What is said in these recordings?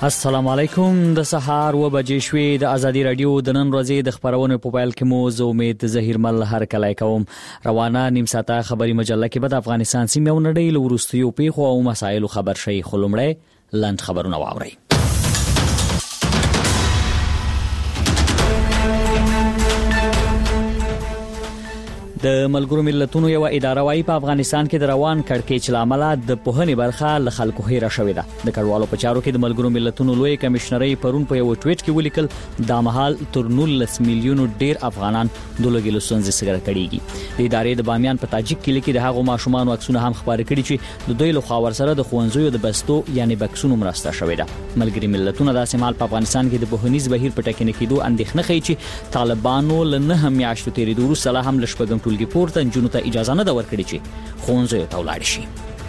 السلام علیکم. د سهار و بجې شوې. د ازادي رادیو د نن ورځې د خبرونو په پیل کې مو زه امید ظهیر مل هر کله کوم. روانه نیم ساعته خبري مجله کې به د افغانستان سیمې او نړۍ له وروستیو پیښو او مسایلو خبر شي. خلومړی لاند خبرونه واورئ. د ملګرو ملتونو یو اداره وايي په افغانستان کې د روان کړکېچ لامل د پوهنې برخه له خلکو هېره شوې ده. د کډوالو په چارو کې د ملګرو ملتونو لوی کمشنري پرون په یو ټویټ کې ولیکل دا مهال تر 19 میلیونو ډیر افغانان د لوګي لسونځ سره کړيږي. د ادارې د بامیان په تاجک کلی کې د هغو ماشومان عکسونه هم خبرې کړي چې د دوی له خوا ورسره د خوندزیو د بستو یعنی بکسونو مرسته شوې ده. ملګري ملتونه د سیمال په افغانستان کې د بهرنیز بهیر په ټاکنه کېدو اندېښنه کوي چې طالبانو له 9 میاشتو تیریدو وروسته هم لشپګم ټولګي پورته نجونو ته اجازه نه ورکړي چې ښوونځیو ته ولاړ شي.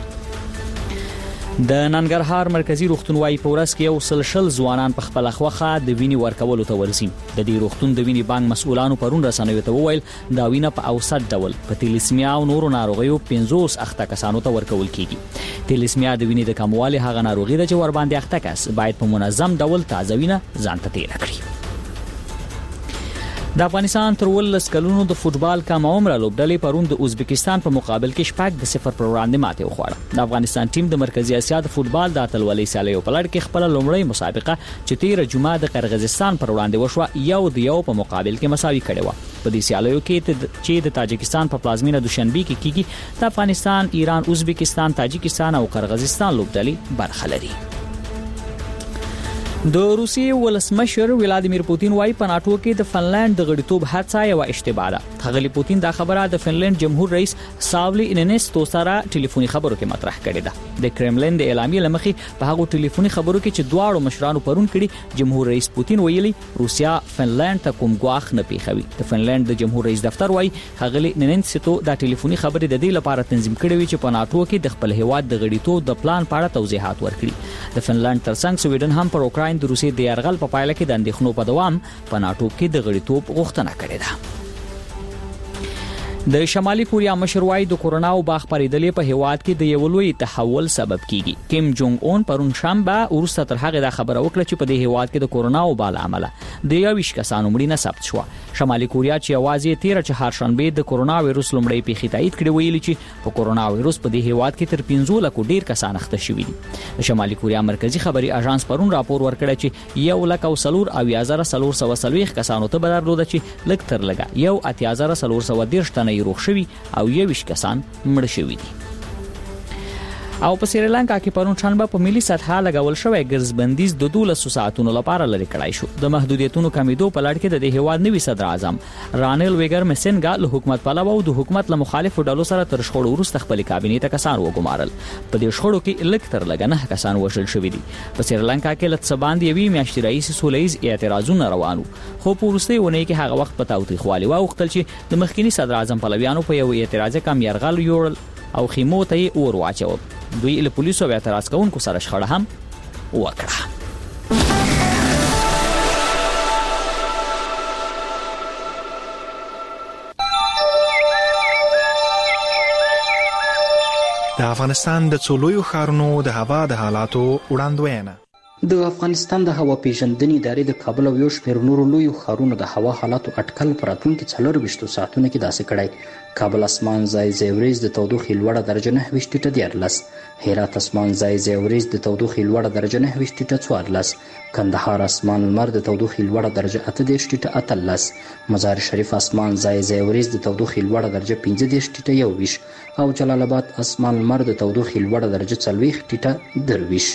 د ننګرهار مرکزی روغتون وايي په ورځ کې یو سل ځوانان په خپل خوخه د وینې ورکولو ته ورسي. د دې روغتون د وینې بانک مسؤلانو پرون رسنیو ته وویل دا وینه په اوسط ډول په تیلیسمیا او نورو ناروغیو 50 اخته کسانو ته ورکول کیږي. تیلیسمیا د وینې د کموالي هغه ناروغي ده چې ور باندې اخته کس باید په منظم ډول تازه وینه ځان ته تیر کړي. د افغانستان تر 18 کلونو د فوتبال کم عمره لوبډلې پرون د ازبکستان په مقابل کې 0 پر وړاندې ماته وخوړه. د افغانستان ټیم د مرکزی اسیا د فوتبال د اتلولۍ سیالیو په لړ کې خپل لومړی مسابقه چې 13 جمعه د قرغیزستان پر وړاندې وشوه یو په مقابل کې مساوي کړې و. په دې سیالیو کې چې د تاجکستان په پلازمینه دوشنبه کې کیږي د افغانستان، ایران، ازبکستان، تاجکستان او قرغیزستان لوبډلې برخه لري. د روسیې ولسمشر ولادیمیر پوتین وايي په ناتو کې د فنلند د غړیتوب هڅه یو اشتباه ده. غلی پوتین دا خبره د فنلند جمهور رئیس ساولی انینستو سره ټلیفوني خبرو کې مطرح کړې ده. د کرملین د اعلامیې لمخې په هغه ټلیفوني خبرو کې چې دواړو مشرانو پرون کړي جمهور رئیس پوتین ویلي روسیا فنلند ته کوم ګواښ نه پیښوي. د فنلند د جمهور رئیس دفتر وايي غلی انینستو دا ټلیفوني خبرې د دې لپاره تنظیم کړې وي چې په ناتو کې د خپل هیواد د غړیتوب د پلان په اړه توضیحات ورکړي. د فنلند ترڅنګ سویډن هم پر اوکراین د روسیې د یرغل په پایله کې د اندېښنو په دوام په ناتو کې د غړیتوب غوښتنه کړې ده. د شمالي کوریا مشر وايي د کورونا وبا خپرېدلې په هیواد کې د یو لوی تحول سبب کیږي. کیم جونګ اون پرون شنبه ورسته تر هغه د خبره وکړه چې په دې هیواد کې د کورونا وبا لامل د 21 کسانو مړینه ثبت شوه. شمالي کوریا چې یوازې 13 چهارشنبه د کورونا وایروس لومړی پیښه تایید کړې ویلي چې په کورونا وایروس په دې هیواد کې تر 15 لک ډیر کسان اخته شوي دي. د شمالي کوریا مرکزی خبري اژانس پرون راپور ورکړ چې 1,440,440 کسانو ته بدرلوده چې لک تر لګا 1,430 تنه روغ شوي او 21 کسان مړ شوي دي. او په سریلانکا کې پرون شنبه په ملي سطحه لګول شوی ګرځبندیز د 12 ساعتونو لپاره لري کړای شو. د محدودیتونو کمیدو په لړ کې د هیواد نوي صدر اعظم رانیل ویګر مسنګا له حکومت پلوه او د حکومت له مخالفو ډلو سره تر شخړو وروسته خپل کابینې ته کسان وګمارل. په دې شخړو کې لک تر لګ 9 کسان وژل شوي دي. په سریلانکا کې لږ څه باندې یوې میاشتې رئیس سولهییز اعتراضونه روانو خو په وروستۍ اونۍ کې هغه وخت په تاوتریخوالي واوښتل چې د مخکینی صدر اعظم پلویانو په یو اعتراض کم يرغل یوړل او خیمو ته اور واچو. دوی له پولیسو او اعتراض کوونکو سره شخړه هم وکړه. د افغانستان د څولویو ښارونو د هوا د حالاتو وړاندوینه. د افغانستان د هوا پیژندنې ادارې د کابل او یو شمېر نورو لویو ښارونو د هوا حالاتو اټکل په راتلونکي 24 ساعتونو کې داسې کړی. کابل اسمان ځای ځای وریځ د تودوخې لوړه درجه 29 ټیټه 14. هرات اسمان ځای ځای وریځ د تودوخې لوړه درجه 29 ټیټه 14. کندهار اسمان لمر د تودوخې لوړه درجه 38 ټیټه 18. مزار شریف اسمان ځای ځای وریځ د تودوخې لوړه درجه 15 ټیټه 21. او جلال آباد اسمان لمر د تودوخې لوړه درجه 40 ټیټه 23.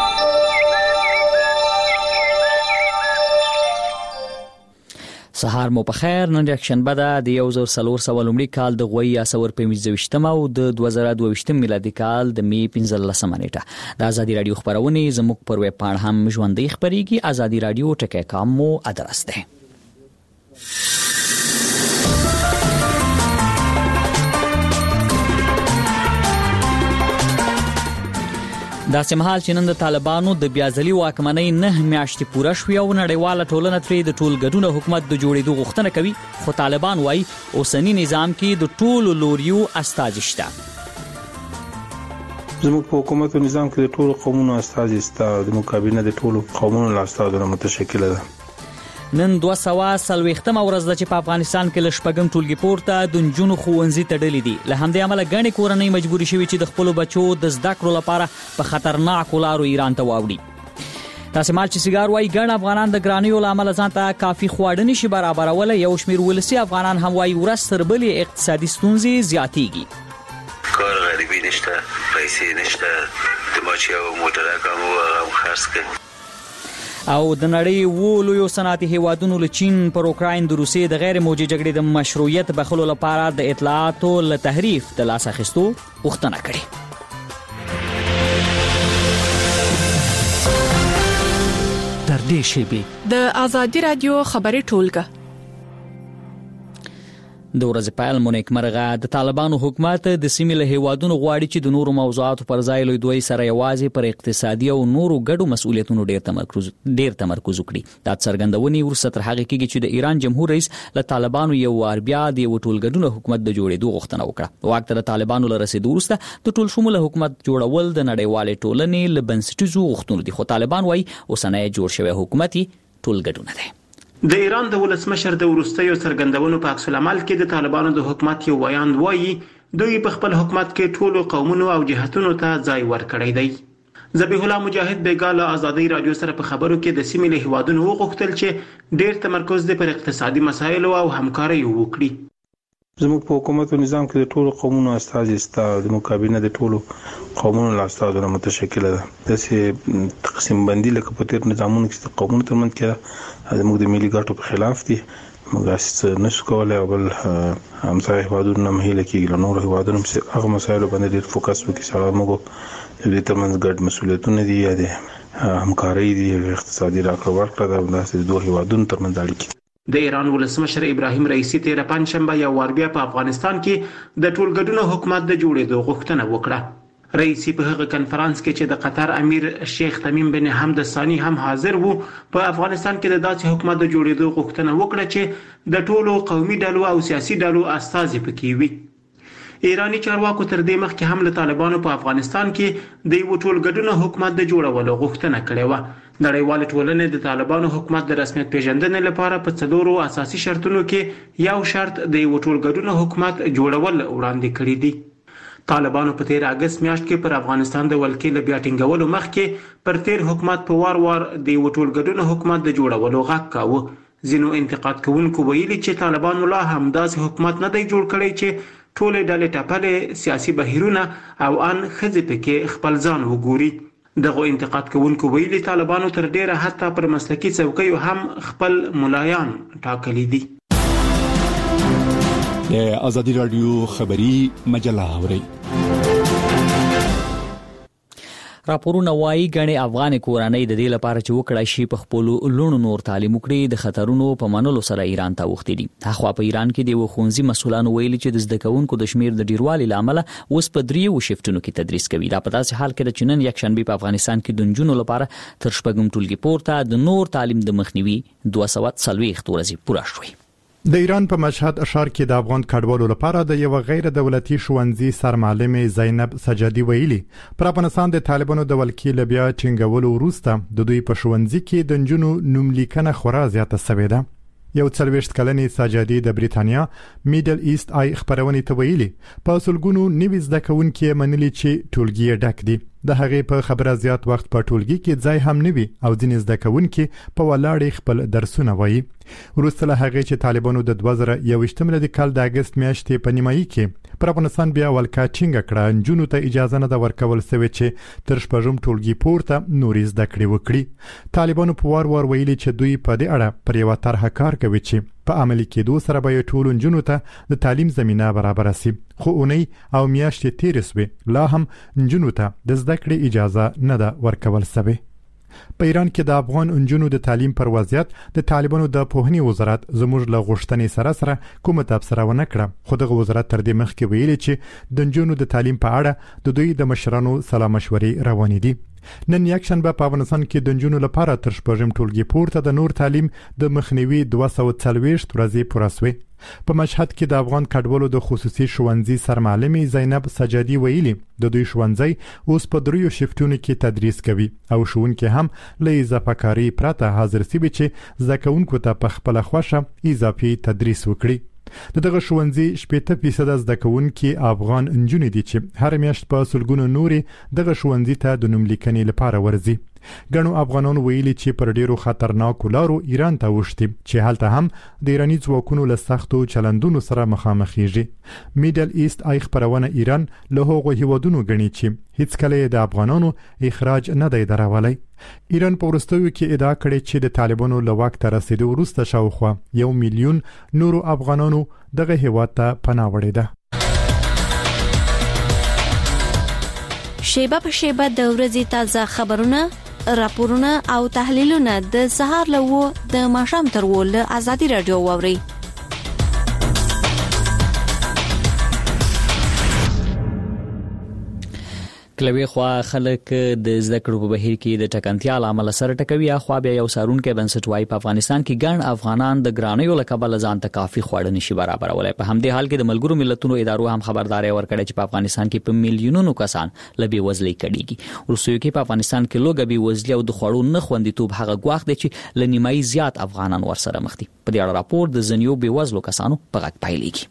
سهار مو په خیر. نن یکشنبه ده د 1400 لومړي کال د غوي اسور په 25 او د 2022 میلادي کال د می 15 نیټه. د ازادي رادیو خبرونه زموږ پر ویب پاڼه هم ژوندۍ خبريږي. ازادي رادیو ټکی.com مو ادرس ده. دا سمحال چې نن د طالبانو د بیازلي واکمنۍ 9 میاشتې پوره شوې او نړیواله ټولنه ترې د ټولګډونه حکومت د جوړېدو غوښتنه کوي، خو طالبان وايي اوسنی نظام کې د ټولو لوریو استازي شته. زموږ په حکومت او نظام کې د ټولو قومونو استازي ستا د مقابله د ټولو قومونو له استازو متشکل ده. نن 240 ورځ ده چې په افغانستان کې لشپږم ټولګي پورته د نجونو ښوونځي تړلي دي. له همدې امله ګڼې کورنۍ مجبورې شوي چې د خپلو بچو د زده کړو لپاره په خطرناکو لارو ایران ته واوړي. تاسې مال چې سیګار وایي ګڼ افغانان د ګرانیو له امله ځان ته کافي خواړه نشي برابرولی. یو شمېر ولسي افغانان هم وایي ورځ تر بلې اقتصادي ستونزې زیاتېږي. کار غریبي نشته، پیسې نشته، د ما چې یو موټرک هم و هغه هم خرڅ کړ. او د نړۍ لویو صنعتي هیوادونو له چین پر اوکراین د روسیې د غیر موجي جګړې د مشروعیت بخښلو لپاره د اطلاعاتو له تحریف د لاس اخیستو غوښتنه کړې. تر دې شیبې د آزادي رادیو خبري ټولګه د ورځې پیل مونیک مرغه د طالبانو حکومت د سیمې له هیوادونو غواړي چې د نورو موضوعاتو پر ځای له دوی سره یوازې پر اقتصادي او نورو ګډو مسؤلیتونو ډیر تمرکز وکړي. دا څرګندونې وروسته تر هغه کېږي چې د ایران جمهور رئیس له طالبانو یو وار بیا د یو ټولګډون حکومت د جوړېدو غوښتنه وکړه. واک ته د طالبانو له رسېدو وروسته د ټول شموله حکومت جوړول د نړیوالې ټولنې له بنسټیزو غوښتنو دي، خو طالبان وایي اوسنی جوړ شوی حکومت ټولګډون دی. د ایران د ولسمشر د وروستیو څرګندونو په عکس العمل کې د طالبانو د حکومت یو ویاند وایي دوی په خپل حکومت کې ټولو قومونو او جهتونو ته ځای ورکړی دی. ذبیح الله مجاهد بیګا له آزادۍ رادیو سره په خبرو کې د سیمې له هیوادونو وغوښتل چې ډیر تمرکز دې پر اقتصادي مسایلو او همکارۍ وکړي. زموږ په حکومت او نظام کې د ټولو قومونو استازي ستا د مقابله د ټولو قومونو له استازو متشکل ده. داسې تقسیم بندي لکه په تیر نظامونو کې د قومونو ترمنځ کې زموږ د ملي ګټو په خلاف دي. موږ هیڅ نشو کولی او بل همسایه هیوادونو نه هیله کېږي له نورو هیوادونو پسې هغه مسایلو باندې ډېر فوکس وکړي چې هغه موږ د دې ترمنځ ګډ مسؤلیتونه دي یا د همکارۍ دي یا اقتصادي راکړه ورکړه ده. داسې د دوه هیوادونو ترمنځ اړیکې. د ایران ولسمشر ابراهیم رئیسی تیر پنځشنبه یو وار بیا په افغانستان کې د ټولګډون حکومت د جوړېدو غوښتنه وکړه. رئیسی په هغه کنفرانس کې چې د قطر امیر شیخ تمیم بن حمد ثانی هم حاضر وو په افغانستان کې د داسې حکومت د جوړېدو غوښتنه وکړه چې د ټولو قومي ډلو او سیاسي ډلو استازي پکې وي. ایرانی چارواکو تر دې مخکې هم له طالبانو په افغانستان کې د یو ټولګډون حکومت د جوړولو غوښتنه کړې و. نړیوال ټولنې د طالبانو حکومت د رسمیت پیژندنې لپاره په څلورو اساسي شرطونو کې یو شرط د یو ټولګډون حکومت جوړول وړاندې کړی دی. طالبانو په تیر اگست میاشت کې پر افغانستان د ولکې له بیا ټینګولو مخکې پر تیر حکومت په وار د یو ټولګډون حکومت د جوړولو غږ کاوه. ځینو انتقاد کوونکو ویلي چې طالبانو لا هم داسې حکومت نه دی جوړ کړی چې ټولې ډلې ټپلې سیاسي بهیرونه او ان ښځې پکې خپل ځان وګوري. دغه انتقاد کوونکو ویلي طالبانو تر ډیره حتی پر مسلکي څوکیو هم خپل ملایان ټاکلي دي. د آزادي رادیو خبري مجله اوري. راپورونه وایي ګڼې افغان کورنۍ د دې لپاره چې وکړای شي په خپل لونو نور تعلیم وکړي د خطرونو په منلو سره ایران ته وختي دي. هغه په ایران کې د ښوونځي مسؤلانو ویلي چې د زده کوونکو د شمیر د ډیروالي لامل اوس په 3 شیفتونو کې تدریس کوي. دا په داسې حال کې چې نن یک شنبه په افغانستان کې د نجونو لپاره تر شپږم ټولګي پورته د نور تعلیم د مخنیوي 240 ورځې پوره شوې. د ایران په مشهد اشار کې د افغان کډوالو لپاره د یو غیر دولتي ښوونځي سرمعلم زینب سجادي ویلي پر افغانستان د طالبانو د ولکې لبیا ټینګولو وروسته د دوی په ښوونځي کې د نجونو نوملیکنه خورا زیاته شوې ده. یو 40 کلنې سجادي د بریتانیا میډل ایست آی خبرونه ته ویلي په سلګونو نوي زده کوونکي منلي چې ټولګي ډک دي. د هغې په خبره زیات وخت په ټولګي کې ځای هم نوي او ځینې زده کوونکي په ولاړې خپل درسونه وایي. وروسته له هغې چې طالبانو د 2021 میلادي کال د اگست میاشتې په نیمایي کې پر افغانستان بیا ولکه ټینګه کړه، نجونو ته اجازه نه ده ورکول شوې چې تر شپږم ټولګي پورته نورې زده کړې وکړي. طالبانو په وار ویلي چې دوی په دې اړه پر یوه طرحه کار کوي چې په عملي کېدو سره به ټولو نجونو ته د تعلیم زمینه برابره شي. خو اونۍ او میاشتې تېرې شوې لا هم نجونو ته د زده کړې اجازه نه ده ورکول شوې. په ایران کې د افغان نجونو د تعلیم پر وضعیت د طالبانو د پوهنې وزارت زموږ له غوښتنې سره کومه تبصره ونه کړه، خو دغه وزارت تر دې مخکې ویلي چې د نجونو د تعلیم په اړه د دوی د مشرانو سلا مشورې روانې دي. نن یک شنبه په افغانستان کې د نجونو لپاره تر شپږم ټولګي پورته د نور تعلیم د مخنیوي 240 ورځې پوره شوې. په مشهد کې د افغان کډوالو د خصوصي ښوونځي سرمعلمې زینب سجادي ویلي د دوی ښوونځي اوس په 3 شیفتونو کې تدریس کوي او ښوونکي هم له اضافه کاری پرته حاضر سوي چې زده کوونکو ته په خپل خوښه اضافي تدریس وکړي. دغه ښوونځي 80% زده کوونکي افغان نجونې دي چې هر میاشت په سلګونو نوري دغه ښوونځي ته د نوم لیکنې لپاره ورځي. ګڼو افغانانو ویلي چې پر ډیرو خطرناکو لارو ایران ته وشتي چې هلته هم د ایرانی ځواکونو له سختو چلندونو سره مخامخېږي. میډل ایست آی خبرونه ایران له هغو هیوادونو غني چې هیڅ کله د افغانانو اخراج نه دی دراولی. ایران په وروستیو کې ادعا کړې چې د طالبانو له واک ته رسیدو وروسته شاوخوا 1 میلیون نورو افغانانو دغه هیواد ته پناه وړې ده. شیبه په شیبه د ورځې تازه خبرونه، راپورونه او تحلیلونه د سهار له د ماښام تر ول آزادي رادیو واوري. کلوي خوا خلک د زده کړو په بهیر کې د ټکنتیا عامل سره ټکوي. خو بیا یو سارونکو بنسټ وايي په افغانستان کې ګڼ افغانان د ګرانیو له کبله ځان ته کافي خوړ نشي برابرولای. په همدې حال کې د ملګرو ملتونو ادارو هم خبرداري ورکړه چې په افغانستان کې په میلیونونو کسان له بېوزلۍ کډيږي. روسیو کې په افغانستان کې لوګه بېوزلۍ او د خوړو نه خوندیتوب هغه غواخ دي چې لنیمای زیات افغانان ورسره مخ دي. په دې اړه راپور د زنیو بېوزلو کسانو په غږ پایلېږي.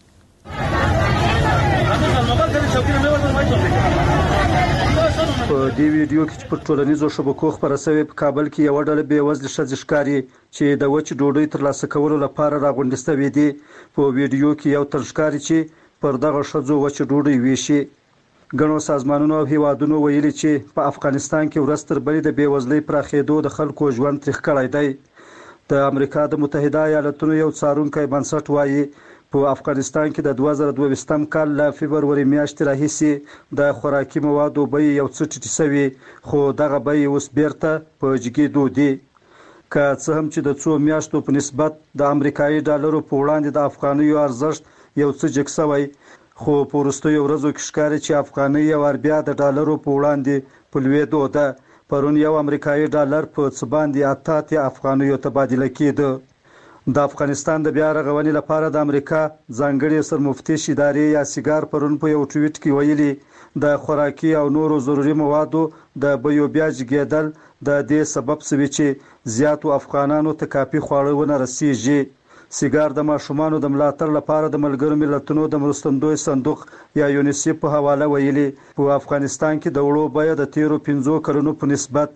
په دې ویډیو کې چې په ټولنیزو شبکو خبره شوې په کابل کې یو ډله بېوزله ښځې ښکاري چې د وچ ډوډۍ ترلاسه کولو لپاره راغونډې شوې دي. په ویډیو کې یو تن ښکاري چې پر دغه ښځو وچ ډوډۍ ویشي. ګڼو سازمانونو او هیوادونو ویلي چې په افغانستان کې ورځ تر بلې د بېوزلۍ پراخېدو د خلکو ژوند تریخ کړی دی. د امریکا د متحده ایالاتونو یو څارونکی بنسټ وایي په افغانستان کې د 2022م کال له فبرवरी میاشتې راهیسې د خوراکي موادو بیې یو څه ټیټې شوې، خو دغه بیې اوس بیرته په جګېدو دي. که څه هم چې د څو میاشتو په نسبت د امریکایي ډالرو په وړاندې د افغانیو ارزښت یو څه جګ شوی، خو په وروستیو ورځو کې ښکاري چې افغانۍ یو بیا د ډالرو په وړاندې په لوېدو ده. پرون یو امریکایي ډالر په څه باندې 88 افغانیو تبادله کېده. د افغانستان د بیا رغونې لپاره د امریکا ځانګړي سرمفتش ادارې یا سیګار پرون په یو ټویټ کې ویلي د خوراکي او نورو ضروري موادو د بیو بیا جګېدل د دې سبب شوی چې زیاتو افغانانو ته کافي خواړه ونه رسیږي. سیګار د ماشومانو د ملاتړ لپاره د ملګرو ملتونو د مرستندوی صندوق یا یونیسف په حواله ویلي په افغانستان کې د وړو بیه د تیرو 15 کلونو په نسبت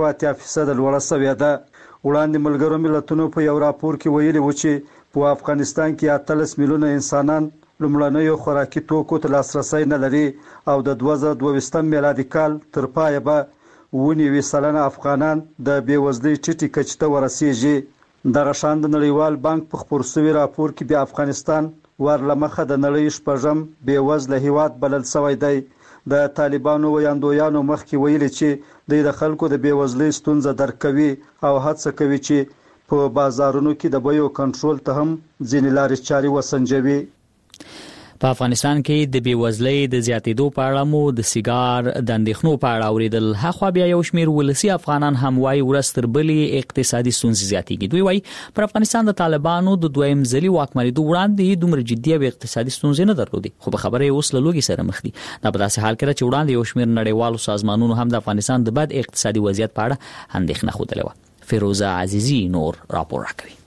1% لوړه شوې ده. وړاندې ملګرو ملتونو په یو راپور کې ویلي و چې په افغانستان کې 13 میلیونه انسانان لومړنیو خوراکي توکو ته لاسرسی نه لري او د 2022 میلادي کال تر پایه به 90% افغانان د بېوزلۍ ټیټې کچې ته ورسیږي. دغه شان د نړیوال بانک په خپور شوي راپور کې بیا افغانستان ورلمخه د نړۍ شپږم بېوزله هیواد بلل شوی دی. د طالبانو ویاندویانو مخکې ویلي چې د خلکو د بېوزلۍ ستونزه درک کوي او هڅه کوي چې په بازارونو کې د بیو کنټرول ته هم ځینې لارې چارې وسنجوي. په افغانستان کې د بېوزلۍ د زیاتېدو په اړه مو د سیګار د اندېښنو په اړه اوریدل. هغه بیا یو شمېر ولسی افغانان هم وايي ورځ تر بلې اقتصادي ستونزې زیاتېږي. دوی وايي پر افغانستان د طالبانو د دویم ځلي واکمنېدو وړاندې دومره جدي او اقتصادي ستونزې نه درلودې، خو په خبره اوس له لوګي سره مخ دي. دا په داسې حال کې چې وړاندې یو شمېر نړیوالو سازمانونو هم د افغانستان د بد اقتصادي وضعیت په اړه اندېښنه خوده و. فیروزه عزیزی نور راپور راکوي.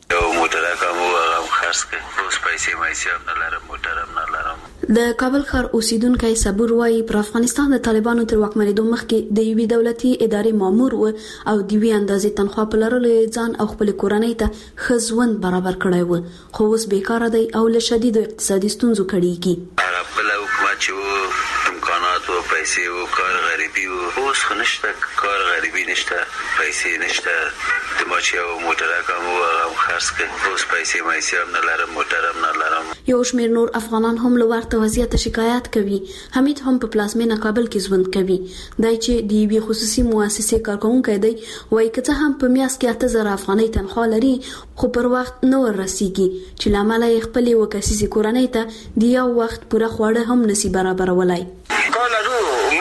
د کابل ښار اوسیدونکو صبور وايي پر افغانستان د طالبانو تر واکمنېدو مخکې د یوې دولتي ادارې مامور و او د یوې اندازې تنخواه په لرلو ځان او خپل کورنۍ ته ښه ژوند برابر کړی و، خو اوس بیکاره دی او له شدیدو اقتصادي ستونزو کړیږي. بل حکومت چې امکانات او پیسې او کار غریبي او اوس خنشته کار غریبي نشته، پیسې نشته، د ماچي او موټر کوم او خرڅ کې اوس پیسې مایسي هم نه لرم، موټر هم نه لرم. یو شمېر نور افغانان هم له ورته وضعیت شکایت کوي. حمید هم په پلازمینه کابل کې ژوند کوي. دای چې د یوې خصوصي مؤسسې کارکونکی دی، وایي که څه هم په میاشت کې 8000 افغانۍ تنخواه لري، خو پر وخت نه ورسیږي چې له امله یې خپلې وکسیزې کورنۍ ته د یو وخت پوره خواړه هم نشي برابرولای. کار لرو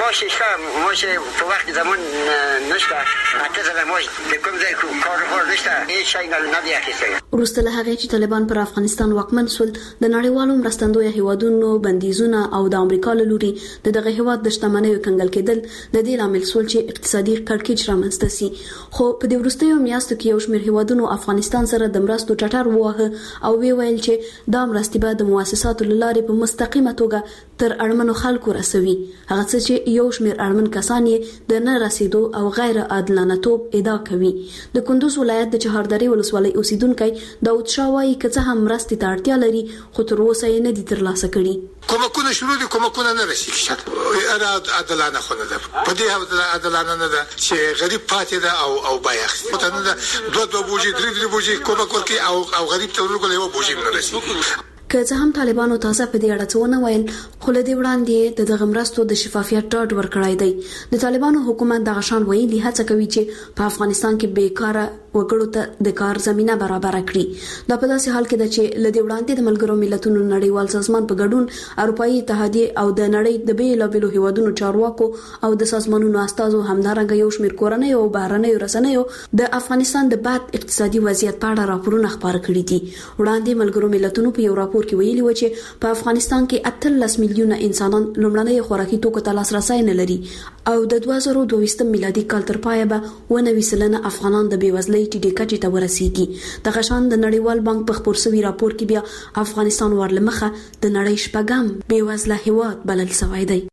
ماش په وخت زمون نشته اته زله ماش د کوم ځای کار نشته هیڅ شي نه دی اخیستل. وروسته له هغې چې طالبان پر افغانستان واکمن شول د نړیوالو مرستندویه هیوادونو بندیزونه او د امریکا له لوري دغه هیواد د شتمنیو کنګل کېدل د دې لامل شول چې اقتصادي کړکېچ رامنځته شي. خو په دې وروستیو میاشتو کې یو شمېر هیوادونو افغانستان سره د مرستو ټټر ووهه او ویل چې دا مرستې به د مؤسساتو له لارې په مستقیمه توګه تر اړمنو خلکو رسوي. هغه څه چې یو شمېر اړمن کسان یې د نه رسیدو او غیر عادلانه توب ادعا کوي. د کندوز ولایت د چهاردری ولسوالۍ اوسیدونکي داود شاه وایي که څه هم مرستې ته اړتیا لري خو تر اوسه یې نه دي ترلاسه کړي. کومکونه شروع دي کومکونه نه رسیږي. انا عادلانه خو نه ده په دې عادلانه نه ده چې غریب پاتې ده او بایخ ته نه ده دوه بوجي درې بوجي کومک ورکي او غریب ته ورغلی و بوجي نه رسیږي. که څه هم طالبانو تازه په دې اړه څه ونه ویل خو له دې وړاندې د دغه مرستو د شفافیت ډاډ ورکړی دی. د طالبانو حکومت دغه شان ویلي هڅه کوي چې په افغانستان کې بیکاره وګړو ته د کار زمينه برابر کړي. دا په داسې حال کې ده چې له دې وړاندې د ملګرو ملتونو نړیوال سازمان په ګډون اروپאי اتحادیه او د نړۍ د بیلابېلو هیوادونو چارواکو او د سازمانونو استازو همدارنګه یو شمېر کورنۍ او بهرنۍ رسنیو د افغانستان د بد اقتصادي وضعیت په اړه راپورونه خپاره کړي دي. وړاندې ملګرو ملتونو په یو راپور کې ویلي و چې په افغانستان کې 18 میلیونه انسانان لومړنۍ خوراکي توکو ته لاسرسی نه لري او د 2022 میلادي کال تر پایه به 90% افغانان د بیوزلۍ ټیټې کچې ته ورسیږي. دغه شان د نړیوال بانک په خپور شوی راپور کې بیا افغانستان ورلمخه د نړۍ شپږم بیوزله هیواد بلل شوی دی.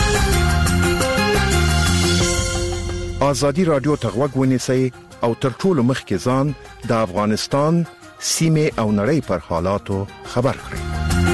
ازادي رادیو ته غوږ ونیسئ او تر ټولو مخکې ځان د افغانستان سیمه او نړۍ پر حالاتو خبر کړئ.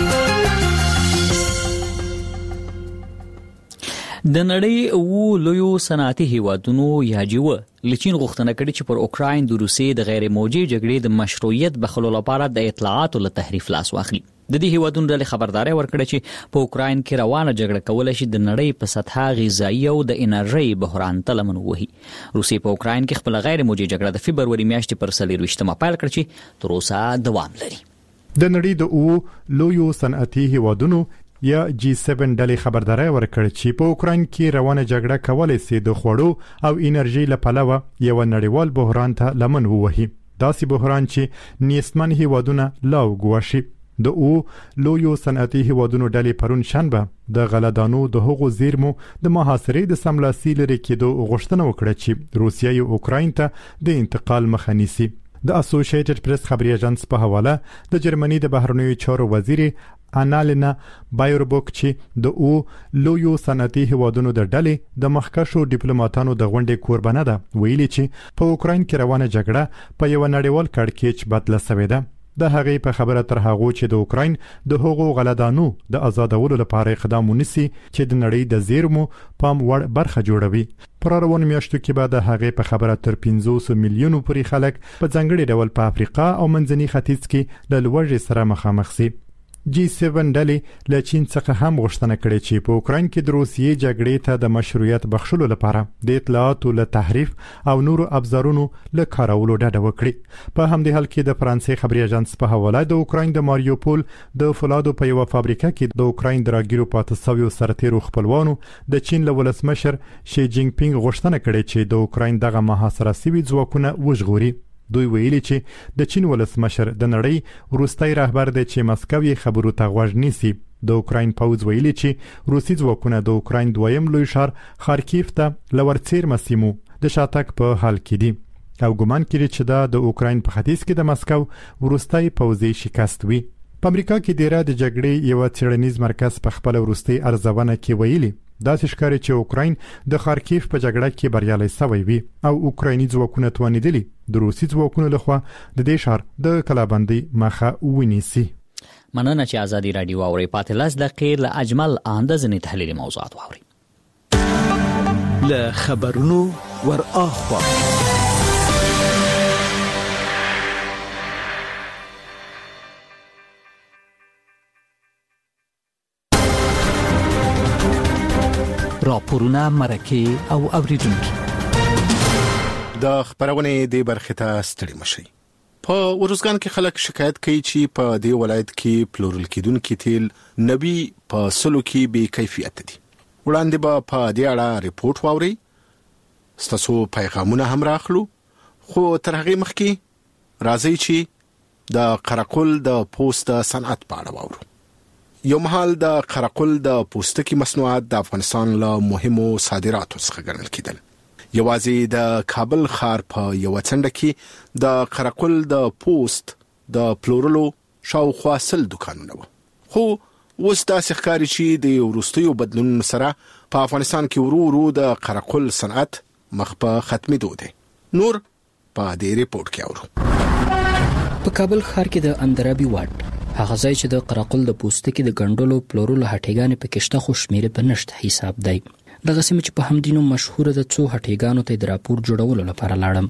د نړۍ او لویو صنعتي هیوادونو یا جیو لچین غوښتنه کړې چې پر اوکراین د روسیې د غیر موجي جګړې د مشروعیت بخښلو لپاره د اطلاعاتو له تحریف لاس واخلي. د دې هیوادونو ډلې خبرداري ورکړه چې په اوکراین کې روانه جګړه کولای شي د نړۍ په سطحه غذایی او د انرژي بحران ته لمن ووهي. روسیې په اوکراین کې خپل غیر موجي جګړه د فبروري میاشتې پر 24 پیل کړ چې تر اوسه دوام لري. د نړۍ د او لویو صنعتي هیوادونو یا G7 ډلې خبرداري ورکړه چې په اوکراین کې روانه جګړه کولای شي د خوړو او انرژي لپاره یو نړیوال بحران ته لمن ووهي. داسې بحران چې نیستمن هیوادونه لا وګواشي. د او لویو صنعتي هیوادونو ډلې پرون شنبه د غلادانو د حقوقو زیرمو د محاصرې د سملاسي لري کېدو غوښتنه وکړه چې روسیه یو اوکراین ته د انتقال مخه نیسي. د اسوسییټډ پریس خبري اژانس په حواله د جرمني د بهرنیو چارو وزیر انالینا بایربوک چې د او لویو صنعتي هیوادونو د ډلې د مخکښو ډیپلوماټانو د غونډې کوربانه ده ویلي چې په اوکراین کې روانه جګړه په یو نړیوال کړکېچ بدله شوې ده. د هغې په خبره تر هغه چې د اوکراین د حقوقو غلادانو د آزادولو لپاره اقدام ونیسي چې د نړۍ د زیرمو پام وړ برخه جوړوي. پر روان میاشتو کې بعد هغه په خبره تر 500 میلیونو پورې خلک په ځنګړي ډول په افریقا او منځني ختیځ کې د لوړ سره مخامخ شي. G7 ډلې له چین څخه هم غوښتنه کړې چې په اوکراین کې د روسیې جګړې ته د مشروعیت بخښلو لپاره د اطلاعاتو له تحریف او نورو ابزارونو له کارولو ډډه وکړي. په همدې حال کې د فرانسې خبري اژانس په حواله د اوکراین د ماریوپول د فولادو په یو فابریکه کې د اوکراین د راګیرو پاتې شویو سرتیرو خپلوانو د چین له ولسمشر شي جینګ پینګ غوښتنه کړې چې د اوکراین دغه محاصره شوي ځواکونه وژغوري. دوی ویلي چې د چین ولسمشر د نړۍ وروستي رهبر دی چې مسکو یې خبرو ته غوږ نیسي. د اوکراین پوځ ویلي چې روسي ځواکونه د اوکراین دویم لوی ښار خارکیف ته لورڅیر مسیمو د شاتګ په حال کې دي او ګمان کړي چې دا د اوکراین په ختیځ کې د مسکو وروستي پوځي شکست وي. په امریکا کې د راډ جګړې یو څېړنیز مرکز په خپل وروستي ارزونه کې ویلي دا ښکاري چې اوکراین د خارکیف په جګړه کې بریالي شوی وي او اوکرایني ځواکونه توانیدلي د روسي ځواکونو لخوا د دې ښار د کلابندۍ مخه ونیسي. مننه چې ازادي رادیو اوري پاتلاس دقیق له اجمل اندازې تحلیل موضوعات واوري. له خبرونو ور اخوا راپورونه مرکه او اوریدونکو د خبرونه د برخه ته ستړي مشي. په ورزګان کې خلک شکایت کوي چې په دې ولایت کې پلورل کېدونکو تیل نبي په سلو کې بې کیفیت دي. وړاندې به په دې اړه ریپورت واوري. ستاسو پیغامونه هم راخلو، خو تر هغه مخکې راځي چې د قرقل د پوست صنعت په اړه واورو. یو مهال د قرقل د پوستکي مصنوعات د افغانستان له مهمو صادراتو څخه ګڼل کېدل. یوازې د کابل ښار په یو څنډه کې د قرقل د پوست د پلورلو شاوخوا 100 دکانونه وو. خو اوس داسې ښکاري چې د وروستیو بدلونونو سره په افغانستان کې ورو ورو د قرقل صنعت مخ په ختمېدو دی. نور په دې ریپورت کې اورو. په کابل ښار کې د اندرابي واټ هغه ځای چې د قرقل د پوستکي د ګنډلو پلورلو هټیګانې پکې شته، خو شمیره په نشته حساب دی. دغه سیمه چې په همدینو مشهوره ده، څو هټیګانو ته د راپور جوړولو لپاره لاړم.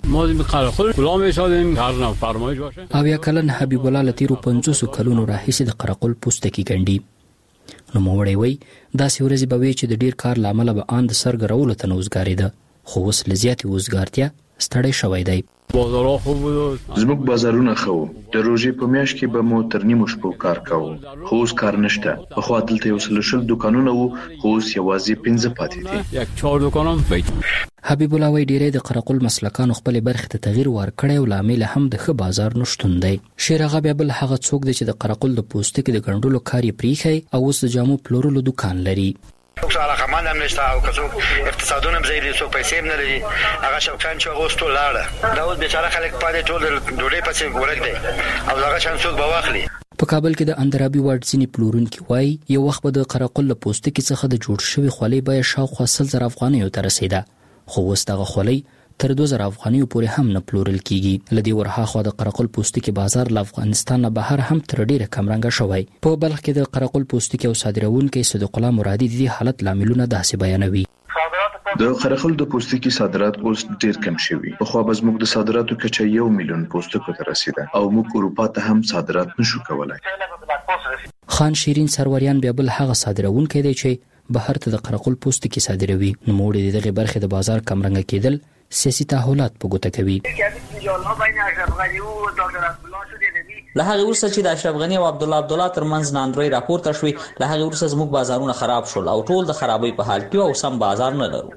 او یا کلن حبیب الله لتیرو 500 کلونو راهیسې د قرقل پوستکي ګنډي. نو موړی وای داسې ورځې به وي چې د ډیر کار لامل به آن د سرګرولو ته نوزګاری ده، خو اوس لزیاتې وزګارتیا ستړی شوی دی. زموږ بازارونه خو د روزي په میاشت کې به مو تر نیمو شپو کار کوو، خو اوس کار نشته. په خو دلته یو سلشل دکانونه وو، خو اوس یوازې 5 پاتې دي. حبیب الله وای ډیره د قرقل مسلکانو خپل برخه ته تغییر ورکړی او لامل هم د ښه بازار نشټون دی. شیر هغه بیا بل هغه څوک دی چې د قرقل د پوستکي د ګنډلو کار یې پریخي او اوس د جامو پلورلو دکان لري. څوک علاقه مند هم نشته او څوک اقتصادونه هم ضعیف دي، څوک پیسې هم نه لري. هغه شوقان چې غوښتو لاړه، دا اوس بیچاره خلک پاتې ټول ډوډۍ پسې ورګ دي او هغه شان څوک به واخلي. په کابل کې د اندرابي واټ ځینې پلورونکي وایي یو وخت به د قرقل له پوستکي څخه د جوړ شوي خولۍ بیه شاوخوا 100,000 افغانیو ته رسیده، خو اوس دغه خولۍ تر 2000 افغانیو پورې هم نه پلورل کیږي. لدی ورهاخوا د قرقل پوستکي بازار له افغانستان نه بهر هم تر ډیره کم رنګه شوی. په بلخ کې د قرقل پوستکي او صادرونکو صدیق الله مرادي د دې حالت لاملونه داسې بیانوي. د قرقل د پوستکي صادرات اوس ډیر کم شوي. په خو به زموږ د صادراتو کچه 1 میلیون پوستکو ته رسیده او موږ اروپا ته هم صادرات نشو کولای. خان شیرین سروریان بیا بل هغه صادرونکو دی چې بهر ته د قرقل پوستکي صادروي. نو موږ دغه برخه د بازار کم رنګه کېدل سیاسي تحولات په ګوته کوي. له هغه وروسته چې د اشرف غنی او عبد الله ترمنځ ناندري راپورته شوې، له هغه وروسته زموږ بازارونه خراب شول او ټول د خرابۍ په حال کې او سم بازار نه لرو.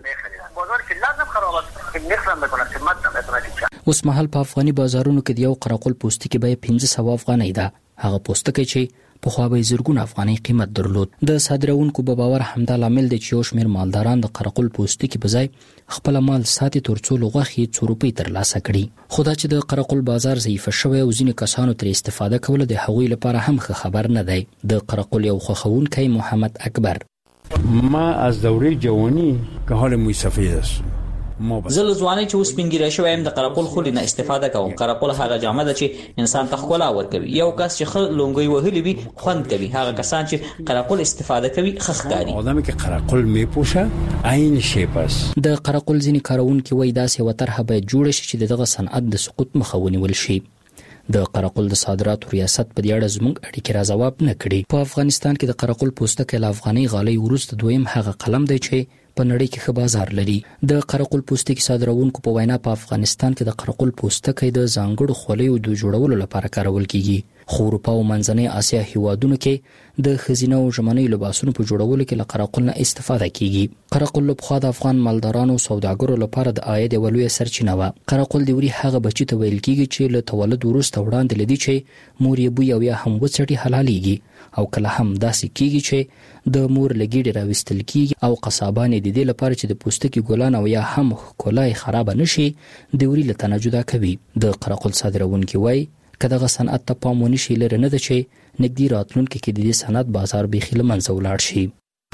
اوس مهال په افغاني بازارونو کې د یو قرقل پوستکي بیه 1500 افغانۍ ده. هغه پوستکي چې په خو به زرګونه افغانۍ قیمت درلود. د صادرونکو په باور همدا لامل دی چې یو شمېر مالداران د قرقل پوستکي په ځای خپل مال ساتي ترڅو لغوخي 2 روپۍ ترلاسه کړي. خدا چې د قرقل بازار ضعیف شوی او ځینې کسانو تر استفاده کوله د هغوی لپاره هم خبر نه دی. د قرقل یو خوښونکی محمد اکبر: ما از دوره جوانی که حال موی سفید است. زل ځواني چې اوس پنګیره شوی هم د قرقل خولي نه استفاده کوم. قرقل هغه جامه ده چې انسان ته ښکلا ورکوي. یو کس چې خل لونګي وهلي وي خوند کوي، هغه کسان چې قرقل استفاده کوي خخکاری. آدمی که قرقل میپوشه عین شی پس. د قرقل ځینې کارونکي وایي داسې وترخه باید جوړ شي چې دغه صنعت د سقوط مخه ونیول شي. د قرقل د صادراتو ریاست په دې اړه زموږ اړیکې را ځواب نه کړي. په افغانستان کې د قرقل پوستکي له افغاني غالۍ وروسته دویم هغه قلم دی چې په نړۍ کې ښه بازار لري. د قرقل پوستکي صادرونکو په وینا په افغانستان کې د قرقل پوستکي د ځانګړو خولیو د جوړولو لپاره کارول کیږي. خو اروپا او منځنۍ اسیا هیوادونو کې د خزینه او ژمنۍ لباسونو په جوړولو کې له قرقل نه استفاده کیږي. قرقل له پخوا د افغان مالدارانو او سوداګرو لپاره د عاید یوه لویه سرچینه وه. قرقل د وری هغه بچی ته ویل کیږي چې له تولد وروسته وړاندې لدی چې مور یې بوی او یا هم وڅټي حلاليږي او کله هم داسې کیږي چې د مور لګیډه راوستل کیږي او قصابان د دې لپاره چې د پوستکي ګلان او یا هم کولای خراب نشي د وری له تنه جدا کوي. د قرقل صادرونکو وای کداغه صنعت ته پام ونشي لره نه ده چې نګدي راتلونکو کې د دې صنعت بازار به خله منځ ولاړ شي.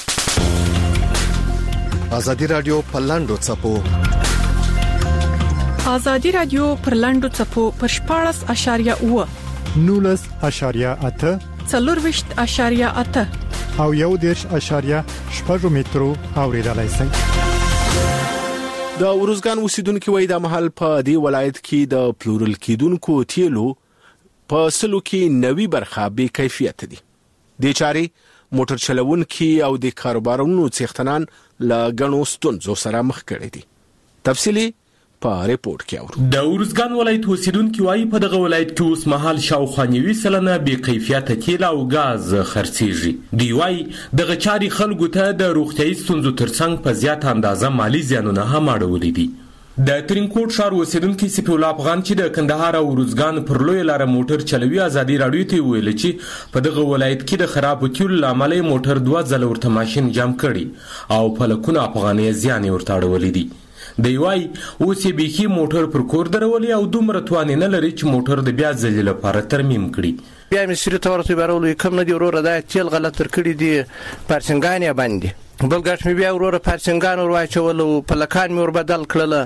ازادي رادیو پلاندو چپو ازادي رادیو پرلاندو چپو پر 14.8 19.8 40.8 او 1.8 مترو اوریدلای شئ. د ورزګان اوسیدونکو وای د محل په دی ولایت کې د پلورل کیدونکو تیلو په سلو کې نوي برخه به کیفیت دي. د چاري موټر چلوونکي او د کاروبارونو څښتنان لا غنو ستونزو سره مخ کړي دي. تفصیلی په ریپورت کې اورو. د ارزګان ولایت اوسیدونکو وايي په دغه ولایت کې اوس مهال شاوخوا 90% بې کیفیته تیل او غاز خرڅېږي. دوی وايي دغه چاري خلکو ته د روغتیايي ستونزو ترڅنګ په زیاته اندازه مالی زیانونه هم اړولي دي. د ترینکوټ ښار اوسیدونکي سپي الله افغان چې د کندهار او ارزګان پر لوی لاره موټر چلوي ازادي راډیو ته ویل چې په دغه ولایت کې د خرابو تیلو له امله موټر 2 ځله ورته ماشین جام کړي او په لکونو افغانۍ زیان ورته اړولي دي. دی وايي اوس یې بیخي موټر پر کور درولي او دومره توان نه لري چې موټر د بیا ځلې لپاره ترمیم کړي. بیا مې سری ته ورته بارولو کم نه دی وروره دا تیل غلط تر کړي دي پارسنګان یې باندې بل ګټ مې بیا وروره پارسنګان ور واچول او په لکان مې ور بدل کړل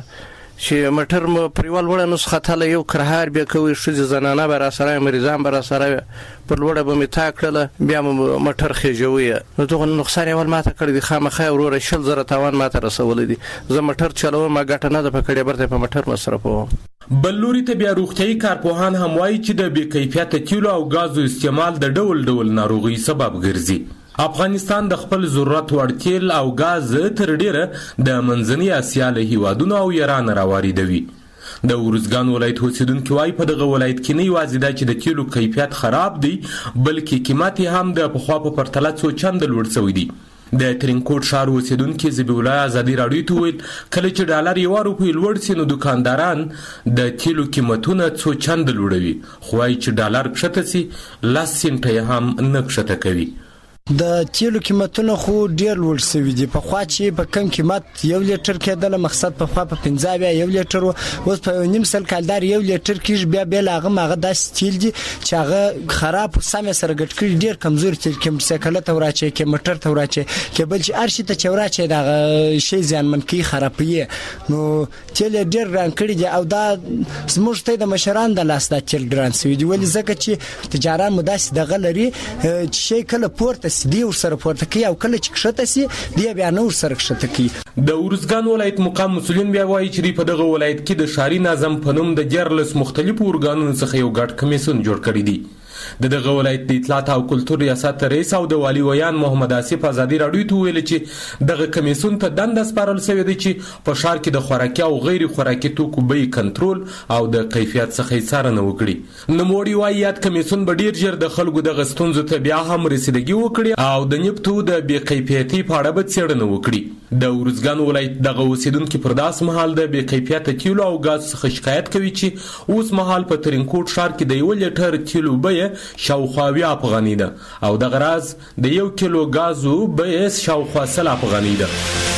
چې موټر مو پریوال وړه نسخه تله یو کرهار به کوي شې زنانه بر سره مریضان بر سره پر وړه به می تا کړل بیا موټر خېجوي نو ته نقصان اول ماته کړی دی خامخا وروره شل زره تاوان ماته رسول دي زه موټر چلوم ما ګټه نه د پکړې برته په موټر مصرفوم. بل لوري ته بیا روغتیايي کارپوهان هم وایي چې د بې کیفیته تیلو او غازو استعمال د ډول ډول ناروغي سبب ګرځي. افغانستان د خپل ضرورت وړ تیل او غاز تر ډیره د منځنۍ اسیا له هیوادونو او ایران راواردوي. د ارزګان ولایت اوسیدونکو وايي په دغه ولایت کې نه یوازې دا چې د تیلو کیفیت خراب دی بلکې قیمت هم د پخوا په پرتله څو چنده لوړ شوی دی. د ترینکوټ ښار اوسیدونکي ذبیح الله ازادي راډیو ته ویل کله چې ډالر یو روپۍ لوړ سي نو دکانداران د تیلو قیمتونه څو چنده لوړوي خو وايي چې ډالر کښته سي 10 سنټه هم نه کښته کوي. د تیلو قیمتونه خو ډیر لوړ شوي دي. په خوا چې په کم قیمت 1 لیټر کېدل مقصد په خوا په 15 بیا 1 لیټر اوس په نیم سل کالدار 1 لیټر کې بیا بل هغه داس تیل دي چې هغه خراب سمې سره ګټ کړي ډیر کمزور تیل کې سایکل ته وراچي کې موټر ته وراچي کې بل چې ارشي ته چوراچي دا شی ځانمن کې خرابوي نو تیل ډیر ران کړي دي او دا زموږ ته د مشران د لاس د تیل ګران سوي دي ولې ځکه چې تجاران مداس د غلري چې شی کله پورته دی ور سره پورته کوي او کله چې کښته سي دی بیا نور سره کښته کوي. د ارزګان ولایت مقام مسولین بیا وایي چې په دغه ولایت کې د شاري نظم په نوم د جرلس مختلفو ارګانونو څخه یو ګډ کمیسیون جوړ کړی دی. دغه ولایت د اطلاعات او کلتور ریاست رئیس او د والی ویان محمد آصف ازادي راډیو ته ویل چې دغه کمیسیون ته دنده سپارل شوې ده چې په ښار کې د خوراکي او غیر خوراکي توکو بیې کنټرول او د کیفیت څخه څارنه وکړي. نوموړي وايي یاد کمیسیون به ډیر ژر د خلکو د ستونزو ته بیا هم رسیدګي وکړي او د نفتو د بې کیفیتي په اړه به څېړنه وکړي. د ارزګان ولایت دغه اوسیدونکو پر داس مهال د بې کیفیته تیلو او غاز څخه شکایت کوي چې اوس مهال په ترینکوټ ښار کې د 1 لیټر تیلو بیه شاوخوا 20 افغانۍ ده او دغه راز د 1 کیلو غازو بیه شاوخوا 100 افغانۍ ده.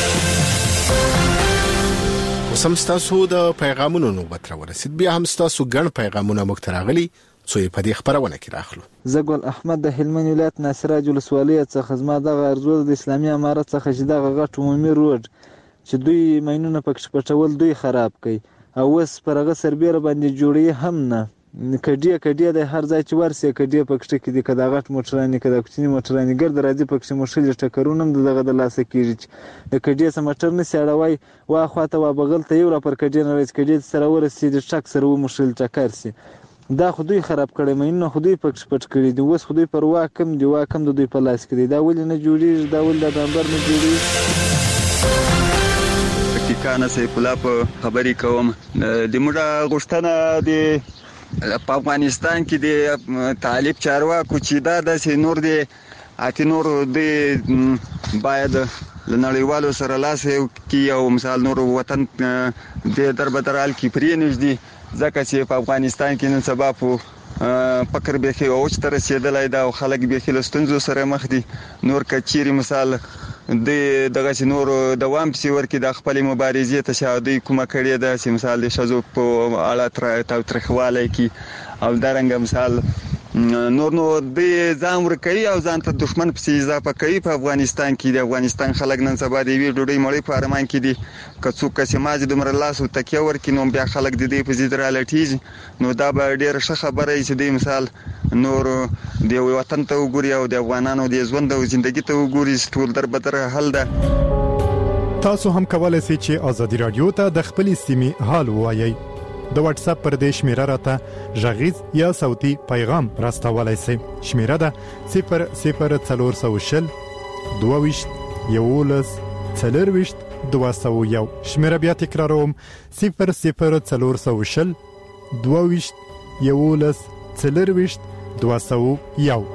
وسم ستاسو د پیغامونو نوبت را ورسید بیا هم ستاسو ګڼ پیغامونه موږ ته راغلي څو یې په دې خبرونه کې راخلو. زګل احمد د هلمند ولایت ناصراج ولسوالۍ څخه زما د ارزو د اسلامي امارت څخه چې د غټ عمومي روډ چې دوی ماینونه پکښ پټول دوی خراب کړي او اوس پرغه سربېره باندې جوړي هم نه کډیا د هر ځای چې ورسې کډیا پکښ کې د کدا غټ موټرانی کدا کوچنی موټرانی ګرد راځي پکښ مشکل ټکرونه دغه د لاسه کېږي د کډیا سم موټر نه سیړوي وا خواته وا بغل ته یو را پر کډیا نه راځي کډیا سره ورسې د ټک سره و مشکل ټکر سي دا خودی خراب کړي مینه خودی پکښ پټ کړي دی اوس خودی پر وا کم دی وا کم د دوی په لاس کې دی دا ولې نه جوړیږي دا ولې د نمبر نه جوړیږي. تکانه سي پلاپ خبري کوم د موږ غشتنه د په افغانستان کې د طالب چارواکو چې دا د نور د اتنور د باید لنړیوالو سره لاس کې او مثال نور وطن د دربدرال کې پرې نږدې ځکه چې په افغانستان کې نن سبا په فقر به کې اوج تر رسیدلای دا خلک به کې لستونزو سره مخ دي نور کچيري مثال دغه نور دوام پسې ورکې د خپل مبارزې ته شادي کومه کړې ده چې مثال د شذو په اړه ترخواله کې او درنګ مثال نور نو د ځان ورکړي او ځان ته دښمن پسې اضافه کوي. په افغانستان کې د افغانستان خلک نن سبا د وی ډوډۍ مړی په ارمان کې دي کڅو کسي ماج د مر لاس او تکیه ورکې نو بیا خلک د دې په زیات رالټیږي نو دا به ډیر ښه خبره چې د مثال نور د وطن ته وګوري او د افغانانو د ژوند او ژوندۍ ته وګوري ټول در بدر حل ده. تاسو هم کولای شئ چې آزادي رادیو ته د خپل سیمې حال وایي. د واتس اپ پر دې شمیره راته ژغیز یا صوتي پیغام راستولای شئ. شمیره ده 0040 22 11 40 201 شمیره بیا تکراروم 00420 22 11 201